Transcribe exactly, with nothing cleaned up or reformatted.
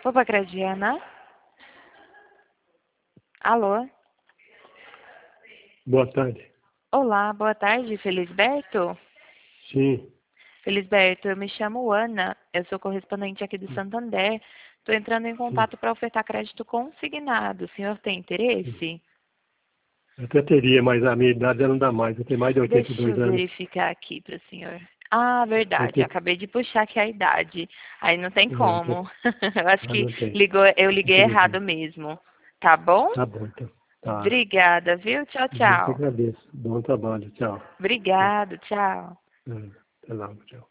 Opa, Crediana? Alô? Boa tarde. Olá, boa tarde, Felisberto? Sim. Felisberto, eu me chamo Ana, eu sou correspondente aqui do Santander. Estou entrando em Sim. contato para ofertar crédito consignado. O senhor tem interesse? Eu até teria, mas a minha idade já não dá mais. Eu tenho mais de oitenta e Deixa eu dois anos. verificar aqui para o senhor. Ah, verdade, oitenta... acabei de puxar aqui a idade. Aí não tem É, então... como. Eu acho Ah, que não tem. ligou, eu liguei errado Infelizmente. mesmo. Tá bom? Tá bom, então. Tá. Obrigada, viu? Tchau, Eu que tchau. agradeço. Bom trabalho. Tchau. Tchau. Obrigado, tchau. É, até logo. Tchau.